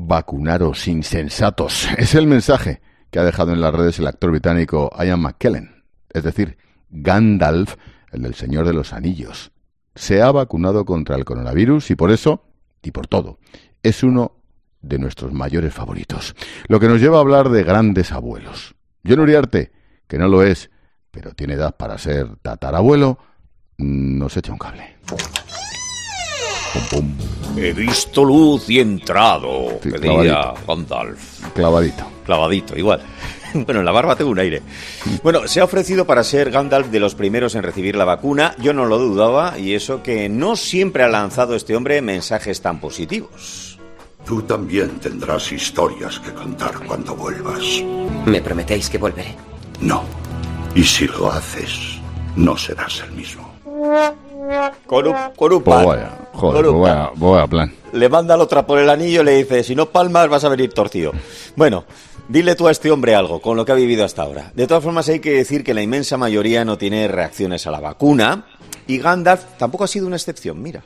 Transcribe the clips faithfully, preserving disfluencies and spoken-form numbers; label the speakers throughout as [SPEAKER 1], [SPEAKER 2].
[SPEAKER 1] vacunaros, insensatos. Es el mensaje que ha dejado en las redes el actor británico Ian McKellen, es decir, Gandalf, el del Señor de los Anillos. Se ha vacunado contra el coronavirus y por eso, y por todo, es uno de nuestros mayores favoritos. Lo que nos lleva a hablar de grandes abuelos. John Uriarte, que no lo es, pero tiene edad para ser tatarabuelo, nos echa un cable. Pum, pum.
[SPEAKER 2] He visto luz y he entrado,
[SPEAKER 1] Sí,
[SPEAKER 2] que
[SPEAKER 1] clavadito.
[SPEAKER 2] diría Gandalf.
[SPEAKER 1] Clavadito.
[SPEAKER 2] Clavadito, igual. Bueno, en la barba tengo un aire. Bueno, se ha ofrecido para ser Gandalf de los primeros en recibir la vacuna. Yo no lo dudaba, y eso que no siempre ha lanzado este hombre mensajes tan positivos.
[SPEAKER 3] Tú también tendrás historias que contar cuando vuelvas.
[SPEAKER 4] ¿Me prometéis que volveré?
[SPEAKER 3] No. Y si lo haces, no serás el mismo.
[SPEAKER 2] Con un, con un
[SPEAKER 1] Pues
[SPEAKER 2] pan.
[SPEAKER 1] vaya, joder,
[SPEAKER 2] Con un
[SPEAKER 1] pues
[SPEAKER 2] pan.
[SPEAKER 1] vaya, vaya plan.
[SPEAKER 2] Le manda al otro por el anillo y le dice, si no palmas vas a venir torcido. Bueno, dile tú a este hombre algo, con lo que ha vivido hasta ahora. De todas formas, hay que decir que la inmensa mayoría no tiene reacciones a la vacuna, y Gandalf tampoco ha sido una excepción, mira.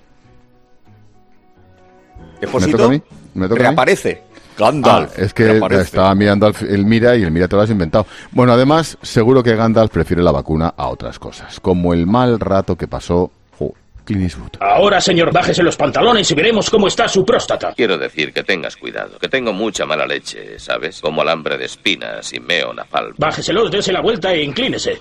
[SPEAKER 1] ¿Me
[SPEAKER 2] Depósito,
[SPEAKER 1] toca a mí? ¿Me toca a mí?
[SPEAKER 2] reaparece. Gandalf,
[SPEAKER 1] Ah, es que
[SPEAKER 2] reaparece.
[SPEAKER 1] estaba mirando al- el Mira y el Mira te lo has inventado. Bueno, además, seguro que Gandalf prefiere la vacuna a otras cosas, como el mal rato que pasó oh, Clint Eastwood.
[SPEAKER 5] Ahora, señor, bájese los pantalones y veremos cómo está su próstata.
[SPEAKER 6] Quiero decir que tengas cuidado, que tengo mucha mala leche, ¿sabes? Como alambre de espinas y meo napalm.
[SPEAKER 5] Bájeselos, dése la vuelta e inclínese.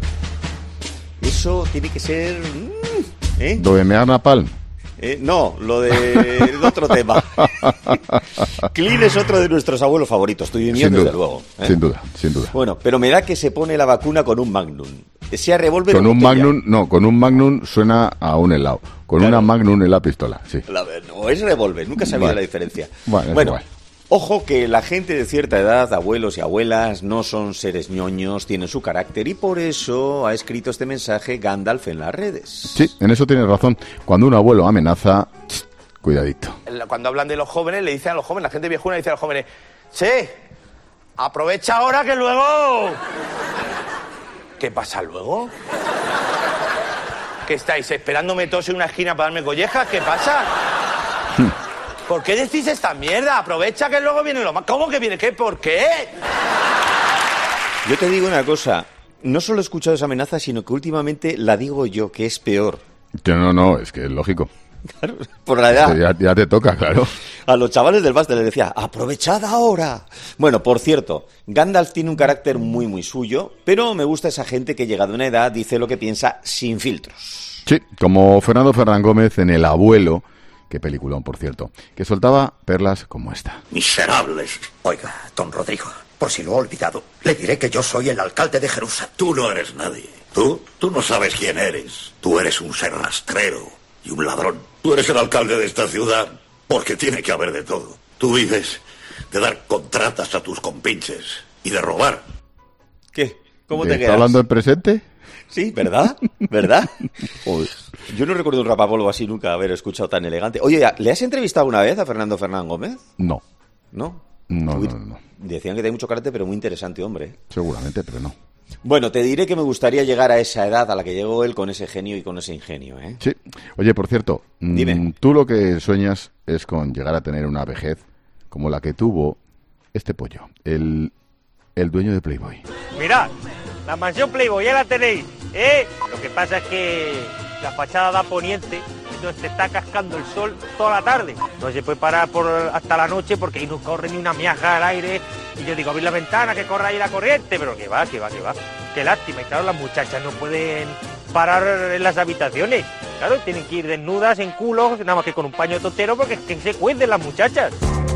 [SPEAKER 2] Eso tiene que ser... mm, ¿eh?
[SPEAKER 1] ¿Lo de mear napalm?
[SPEAKER 2] Eh, no, lo de el otro tema. Clint es otro de nuestros abuelos favoritos, tuyo y mío,
[SPEAKER 1] Sin
[SPEAKER 2] desde
[SPEAKER 1] duda,
[SPEAKER 2] luego. ¿eh?
[SPEAKER 1] sin duda, sin duda.
[SPEAKER 2] Bueno, pero me da que se pone la vacuna con un Magnum. Sea revólver
[SPEAKER 1] Con
[SPEAKER 2] o
[SPEAKER 1] un
[SPEAKER 2] botella.
[SPEAKER 1] Magnum, no, con un Magnum suena a un helado. Con
[SPEAKER 2] Claro.
[SPEAKER 1] una Magnum en la pistola, sí.
[SPEAKER 2] La- no, es revólver, nunca he sabido
[SPEAKER 1] Vale.
[SPEAKER 2] la diferencia.
[SPEAKER 1] Bueno, es
[SPEAKER 2] bueno,
[SPEAKER 1] igual.
[SPEAKER 2] ojo que la gente de cierta edad, abuelos y abuelas, no son seres ñoños, tienen su carácter y por eso ha escrito este mensaje Gandalf en las redes.
[SPEAKER 1] Sí, en eso tienes razón. Cuando un abuelo amenaza, tss, cuidadito.
[SPEAKER 7] Cuando hablan de los jóvenes, le dicen a los jóvenes, la gente viejuna le dice a los jóvenes, che, aprovecha ahora que luego... ¿Qué pasa luego? ¿Qué estáis esperándome todos en una esquina para darme collejas? ¿Qué pasa? ¿Por qué decís esta mierda? Aprovecha que luego viene lo más... ¿Cómo que viene? ¿Qué? ¿Por qué?
[SPEAKER 2] Yo te digo una cosa, no solo he escuchado esa amenaza, sino que últimamente la digo yo, que es peor.
[SPEAKER 1] Que no, no, es que es lógico.
[SPEAKER 2] Claro, por la edad.
[SPEAKER 1] Ya, ya te toca, claro.
[SPEAKER 2] A los chavales del máster les decía, aprovechad ahora. Bueno, por cierto, Gandalf tiene un carácter muy, muy suyo, pero me gusta esa gente que llegada a una edad dice lo que piensa sin filtros.
[SPEAKER 1] Sí, como Fernando Fernán Gómez en El Abuelo, qué peliculón, por cierto, que soltaba perlas como esta.
[SPEAKER 3] Miserables.
[SPEAKER 8] Oiga, don Rodrigo, por si lo he olvidado, le diré que yo soy el alcalde de Jerusalén.
[SPEAKER 3] Tú no eres nadie. Tú, tú no sabes quién eres. Tú eres un ser rastrero y un ladrón. Tú eres el alcalde de esta ciudad porque tiene que haber de todo. Tú vives de dar contratas a tus compinches y de robar.
[SPEAKER 2] ¿Qué? ¿Cómo te
[SPEAKER 1] ¿Está
[SPEAKER 2] quedas?
[SPEAKER 1] hablando en presente?
[SPEAKER 2] Sí, ¿verdad? ¿Verdad?
[SPEAKER 1] Joder.
[SPEAKER 2] Yo no recuerdo un rapapolvo así nunca haber escuchado tan elegante. Oye, ¿le has entrevistado una vez a Fernando Fernán Gómez?
[SPEAKER 1] No,
[SPEAKER 2] ¿No?
[SPEAKER 1] no,
[SPEAKER 2] Uy,
[SPEAKER 1] no, no.
[SPEAKER 2] Decían que tiene mucho carácter, pero muy interesante, hombre.
[SPEAKER 1] Seguramente, pero no.
[SPEAKER 2] Bueno, te diré que me gustaría llegar a esa edad a la que llegó él con ese genio y con ese ingenio, ¿eh?
[SPEAKER 1] Sí. Oye, por cierto, mm,
[SPEAKER 2] Dime.
[SPEAKER 1] tú lo que sueñas es con llegar a tener una vejez como la que tuvo este pollo, el, el dueño de Playboy.
[SPEAKER 7] Mirad, la mansión Playboy ya la tenéis, ¿eh? Lo que pasa es que la fachada da poniente, entonces te está cascando el sol toda la tarde. No se puede parar por hasta la noche porque ahí no corre ni una miaja al aire. Y yo digo, abrir la ventana, que corra ahí la corriente, pero que va, que va, que va. Qué lástima. Y claro, las muchachas no pueden parar en las habitaciones. Claro, tienen que ir desnudas, en culo, nada más que con un paño totero, porque es que se cuiden las muchachas.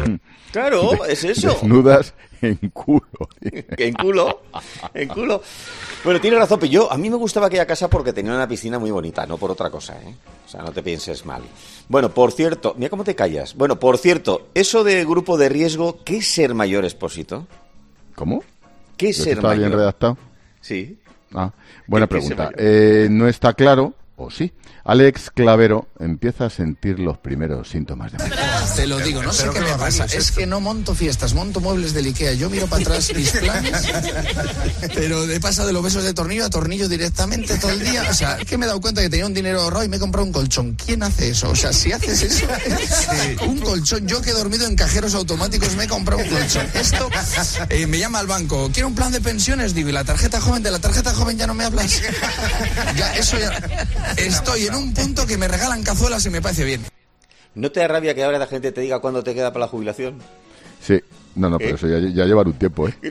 [SPEAKER 2] Claro, es eso.
[SPEAKER 1] Desnudas en culo.
[SPEAKER 2] Que en culo, en culo. Bueno, tienes razón, pero yo, a mí me gustaba aquella casa porque tenía una piscina muy bonita, no por otra cosa, ¿eh? O sea, no te pienses mal. Bueno, por cierto, mira cómo te callas. Bueno, por cierto, eso de grupo de riesgo, ¿qué es ser mayor, Expósito?
[SPEAKER 1] ¿Cómo?
[SPEAKER 2] ¿Qué es
[SPEAKER 1] ¿Eso
[SPEAKER 2] ser
[SPEAKER 1] ¿Está
[SPEAKER 2] mayor?
[SPEAKER 1] bien redactado?
[SPEAKER 2] Sí.
[SPEAKER 1] Ah, buena
[SPEAKER 2] ¿Qué- qué es ser
[SPEAKER 1] pregunta.
[SPEAKER 2] mayor?
[SPEAKER 1] Eh, no está claro, ¿O sí? Alex Clavero empieza a sentir los primeros síntomas de menopausia.
[SPEAKER 9] Te lo digo, no sé qué me pasa. Es que no monto fiestas, monto muebles del Ikea. Yo miro para atrás mis planes, pero he pasado de los besos de tornillo a tornillo directamente todo el día. O sea, es que me he dado cuenta que tenía un dinero ahorrado y me he comprado un colchón. ¿Quién hace eso? O sea, si haces eso, sí. Un colchón. Yo que he dormido en cajeros automáticos me he comprado un colchón. Esto, eh, me llama al banco. ¿Quiero un plan de pensiones? Digo, ¿y la tarjeta joven? De la tarjeta joven ya no me hablas. Ya, eso ya... Estoy en un punto que me regalan cazuelas y me parece bien.
[SPEAKER 2] ¿No te da rabia que ahora la gente te diga cuándo te queda para la jubilación?
[SPEAKER 1] Sí, no, no, pero ¿Eh? eso ya, ya lleva un tiempo, ¿eh?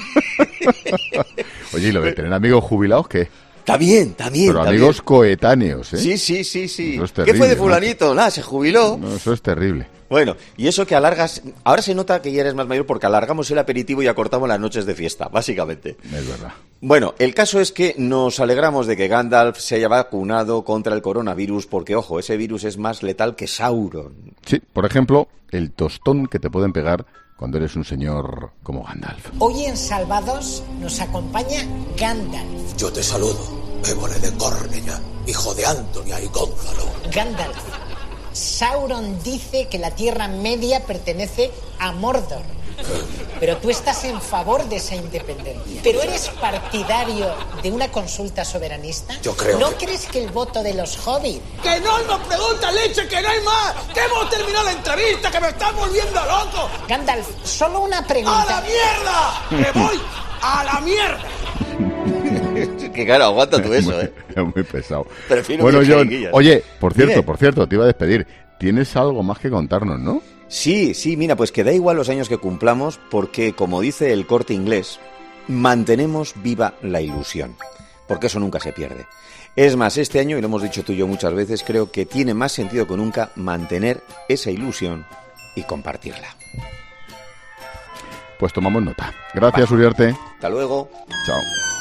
[SPEAKER 1] Oye, ¿y lo de tener amigos jubilados qué?
[SPEAKER 2] Está bien, está bien.
[SPEAKER 1] Pero
[SPEAKER 2] está
[SPEAKER 1] amigos
[SPEAKER 2] bien.
[SPEAKER 1] coetáneos, ¿eh?
[SPEAKER 2] Sí, sí, sí, sí.
[SPEAKER 1] Eso es terrible,
[SPEAKER 2] ¿qué fue de fulanito?
[SPEAKER 1] ¿no?
[SPEAKER 2] Nada, se jubiló.
[SPEAKER 1] No, eso es terrible.
[SPEAKER 2] Bueno, y eso que alargas... Ahora se nota que ya eres más mayor porque alargamos el aperitivo y acortamos las noches de fiesta, básicamente.
[SPEAKER 1] Es verdad.
[SPEAKER 2] Bueno, el caso es que nos alegramos de que Gandalf se haya vacunado contra el coronavirus porque, ojo, ese virus es más letal que Sauron.
[SPEAKER 1] Sí, por ejemplo, el tostón que te pueden pegar cuando eres un señor como Gandalf.
[SPEAKER 10] Hoy en Salvados nos acompaña Gandalf.
[SPEAKER 8] Yo te saludo, Évole de Córnea, hijo de Antonia y Gonzalo.
[SPEAKER 10] Gandalf, Sauron dice que la Tierra Media pertenece a Mordor. Pero tú estás en favor de esa independencia. ¿Pero eres partidario de una consulta soberanista?
[SPEAKER 8] Yo creo
[SPEAKER 10] ¿No
[SPEAKER 8] que...
[SPEAKER 10] crees que el voto de los hobbits?
[SPEAKER 9] ¡Que no nos pregunta leche, que no hay más! ¡Que hemos terminado la entrevista, que me están volviendo loco!
[SPEAKER 10] Gandalf, solo una pregunta.
[SPEAKER 9] ¡A la mierda! ¡Me voy a la mierda!
[SPEAKER 2] Que claro, aguanta tú eso, ¿eh?
[SPEAKER 1] Es muy pesado.
[SPEAKER 2] Prefiero
[SPEAKER 1] bueno,
[SPEAKER 2] mis
[SPEAKER 1] John,
[SPEAKER 2] jeringuillas.
[SPEAKER 1] oye, por cierto,
[SPEAKER 2] Dime.
[SPEAKER 1] por cierto, te iba a despedir. Tienes algo más que contarnos, ¿no?
[SPEAKER 2] Sí, sí, mira, pues que da igual los años que cumplamos porque, como dice el Corte Inglés, mantenemos viva la ilusión, porque eso nunca se pierde. Es más, este año, y lo hemos dicho tú y yo muchas veces, creo que tiene más sentido que nunca mantener esa ilusión y compartirla.
[SPEAKER 1] Pues tomamos nota. Gracias, Uriarte.
[SPEAKER 2] Hasta luego.
[SPEAKER 1] Chao.